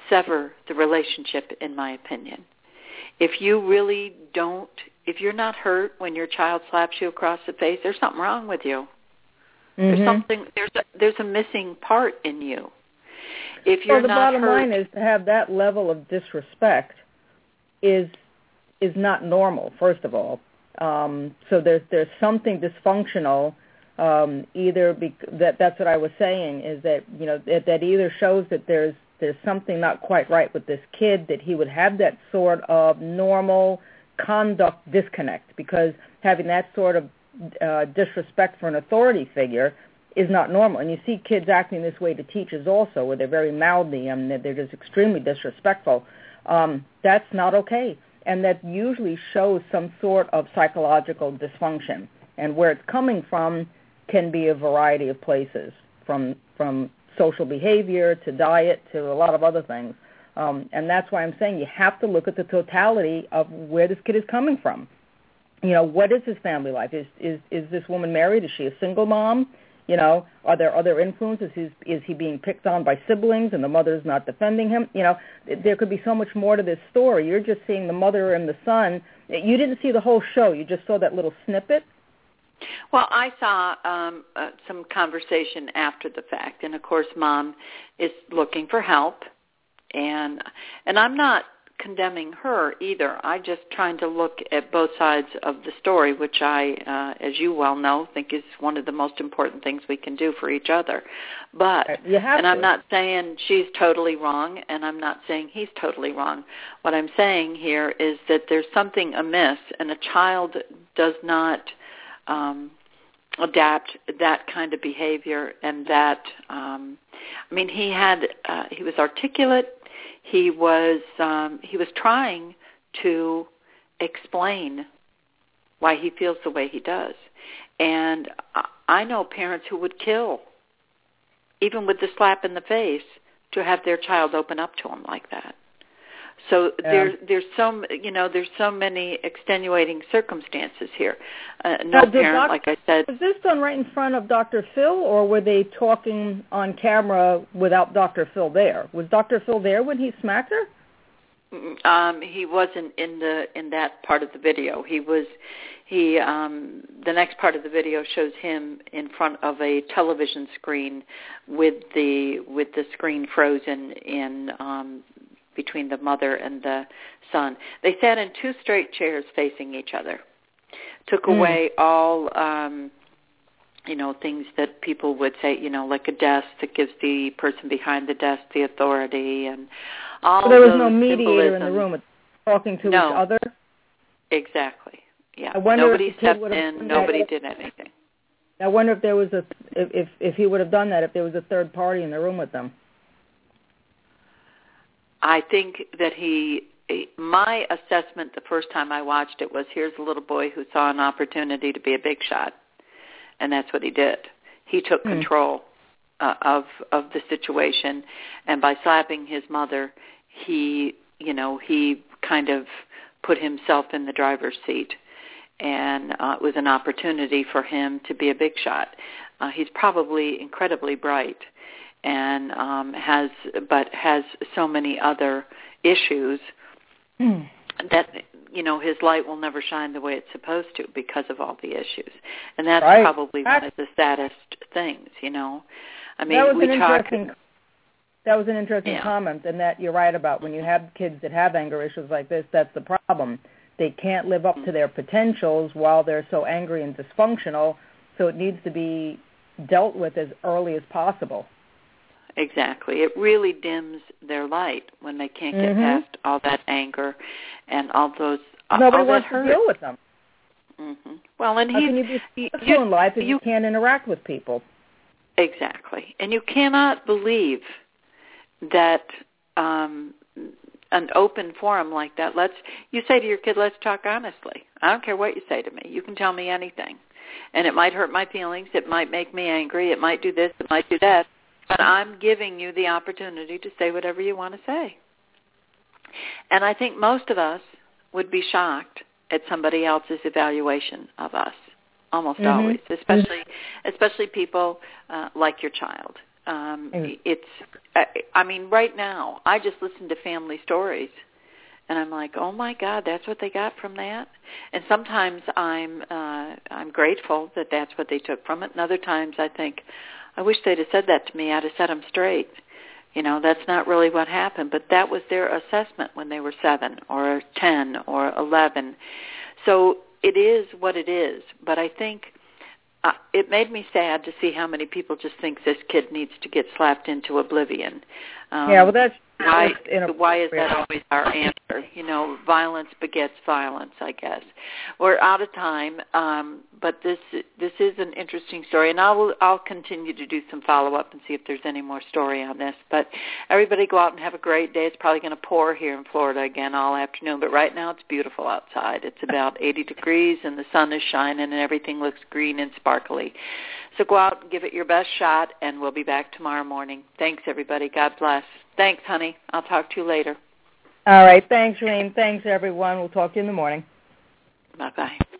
sever the relationship, in my opinion. If you really don't, if you're not hurt when your child slaps you across the face, there's something wrong with you. Mm-hmm. There's a missing part in you. If you're the not bottom line is to have that level of disrespect is not normal, first of all. So there's something dysfunctional. That's what I was saying, is that, you know, that either shows that there's something not quite right with this kid, that he would have that sort of normal conduct disconnect, because having that sort of disrespect for an authority figure is not normal. And you see kids acting this way to teachers also, where they're very mouthy and they're just extremely disrespectful. That's not okay. And that usually shows some sort of psychological dysfunction. And where it's coming from can be a variety of places, from social behavior to diet to a lot of other things. And that's why I'm saying you have to look at the totality of where this kid is coming from. You know, what is his family life? Is this woman married? Is she a single mom? You know, are there other influences? Is he being picked on by siblings and the mother's not defending him? You know, there could be so much more to this story. You're just seeing the mother and the son. You didn't see the whole show. You just saw that little snippet. Well, I saw some conversation after the fact, and of course, Mom is looking for help, and I'm not condemning her either. I'm just trying to look at both sides of the story, which I, as you well know, think is one of the most important things we can do for each other. But, and I'm not saying she's totally wrong, and I'm not saying he's totally wrong. What I'm saying here is that there's something amiss, and a child does not adapt that kind of behavior, and that, I mean, he was articulate. He was trying to explain why he feels the way he does. And I know parents who would kill, even with the slap in the face, to have their child open up to him like that. So there's so many extenuating circumstances here. Parent, like I said. Was this done right in front of Dr. Phil, or were they talking on camera without Dr. Phil there? Was Dr. Phil there when he smacked her? He wasn't in that part of the video. The next part of the video shows him in front of a television screen with the screen frozen in between the mother and the son. They sat in two straight chairs facing each other. Took away all, things that people would say, like a desk that gives the person behind the desk the authority, and all. So there was no mediator in the room talking to each other? Exactly. Yeah. Nobody stepped in. Nobody did anything. I wonder if there was if he would have done that if there was a third party in the room with them. I think that my assessment the first time I watched it was, here's a little boy who saw an opportunity to be a big shot, and that's what he did. He took control of the situation, and by slapping his mother, he kind of put himself in the driver's seat, and it was an opportunity for him to be a big shot. He's probably incredibly bright, and has so many other issues that his light will never shine the way it's supposed to because of all the issues, and that's probably one of the saddest things. I mean, that was an interesting comment, and that you're right about. When you have kids that have anger issues like this, that's the problem. They can't live up to their potentials while they're so angry and dysfunctional. So it needs to be dealt with as early as possible. Exactly. It really dims their light when they can't get past all that anger and all those Nobody all wants that hurt. to deal with them. Mm-hmm. Well, and how can you be successful in life if you can't interact with people? Exactly. And you cannot believe that an open forum like that, you say to your kid, let's talk honestly. I don't care what you say to me. You can tell me anything. And it might hurt my feelings. It might make me angry. It might do this. It might do that. But I'm giving you the opportunity to say whatever you want to say. And I think most of us would be shocked at somebody else's evaluation of us, almost always, especially people like your child. I mean, right now, I just listen to family stories, and I'm like, oh my God, that's what they got from that. And sometimes I'm grateful that that's what they took from it, and other times I think, I wish they'd have said that to me. I'd have set them straight. You know, that's not really what happened, but that was their assessment when they were 7 or 10 or 11. So it is what it is, but I think it made me sad to see how many people just think this kid needs to get slapped into oblivion. Yeah, well, that's why is that always our answer? You know, violence begets violence, I guess. We're out of time, but this is an interesting story, and I'll continue to do some follow-up and see if there's any more story on this. But everybody go out and have a great day. It's probably going to pour here in Florida again all afternoon, but right now it's beautiful outside. It's about 80 degrees, and the sun is shining, and everything looks green and sparkly. So go out and give it your best shot, and we'll be back tomorrow morning. Thanks, everybody. God bless. Thanks, honey. I'll talk to you later. All right. Thanks, Reen. Thanks, everyone. We'll talk to you in the morning. Bye-bye.